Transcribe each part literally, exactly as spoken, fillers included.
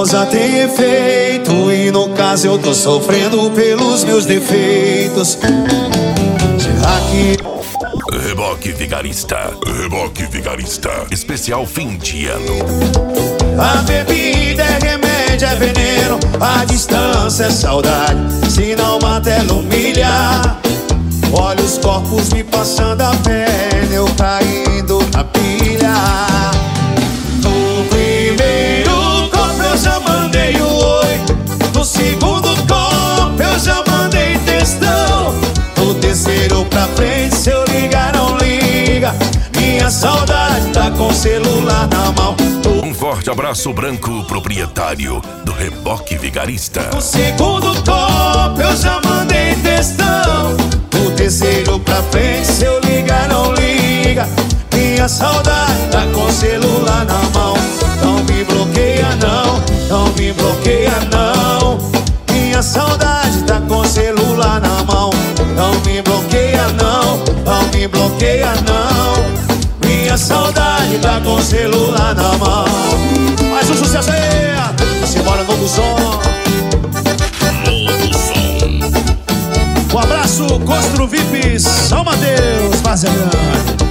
causa tem efeito, e no caso eu tô sofrendo pelos meus defeitos. Será que... Reboque Vigarista, Reboque Vigarista, especial fim de ano. A bebida é remédio, é veneno, a distância é saudade, se não mata ela humilha. Olha os corpos me passando a perna, eu caindo na pilha. No primeiro copo eu já mandei o oi, no segundo copo eu já mandei textão, no terceiro pra frente se eu ligar não liga, minha saudade tá com o celular na mão. Um forte abraço branco, proprietário do Reboque Vigarista. No segundo copo eu já mandei textão, no terceiro pra frente se eu ligar não liga, minha saudade tá com o celular na mão. Não me bloqueia não, não me bloqueia não, minha saudade tá com o celular na mão. Não me bloqueia não, não me bloqueia não, minha saudade tá com o celular na mão. Mais um sucesso aí, vamos embora, novo som. Um abraço, Costro V I P, São Mateus, fazendo.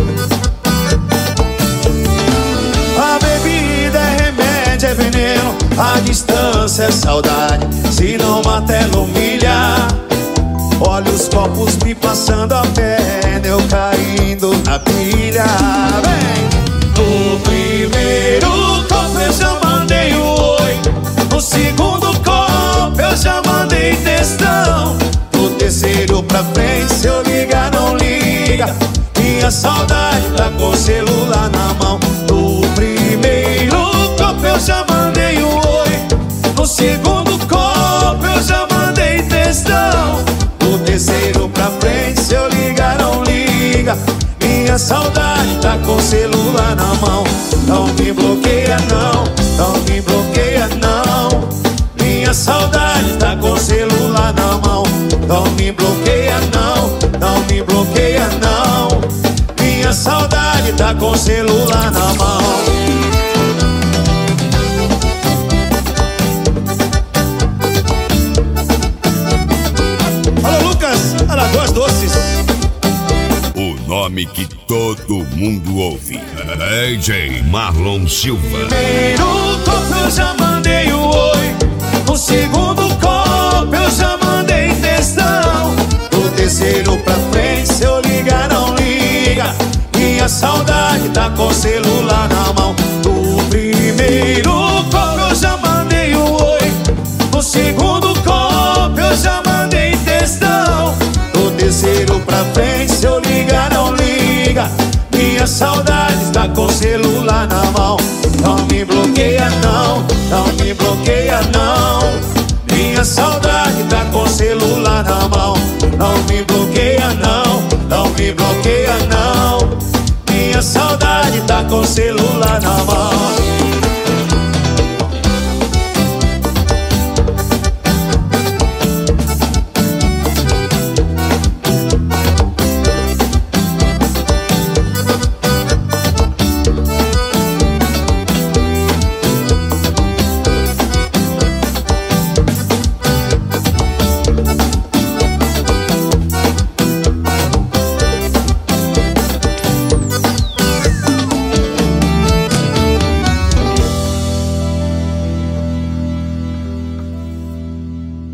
A bebida é remédio, é veneno, a distância é saudade, se não mata ela humilha. Olha os copos me passando a perna, eu caindo na pilha. Vem! No primeiro copo eu já mandei o oi, no segundo copo eu já mandei textão, no terceiro pra frente se eu ligar não liga, minha saudade tá com o celular na mão. No primeiro copo eu já mandei o oi, no segundo copo eu já mandei textão, no terceiro pra frente se eu ligar não liga, minha saudade tá com o celular na mão. Não me bloqueia não, não me bloqueia não, minha saudade tá com o celular na mão. Não me bloqueia não, não me bloqueia não, minha saudade tá com o celular na mão. Alô Lucas, Alagoas Doces. O nome que todo mundo ouve, D J Marlon Silva. Primeiro copo eu já mandei o oi, no segundo copo eu já mandei textão, no terceiro pra frente se eu ligar não liga, minha saudade tá com o celular na mão. No primeiro copo eu já mandei o oi, no segundo copo eu já mandei textão, no terceiro pra frente se eu ligar não liga, minha saudade tá com o celular na mão. Não me bloqueia não, não me bloqueia não, minha saudade tá com o celular na mão. Não me bloqueia não, não me bloqueia não, minha saudade tá com o celular na mão.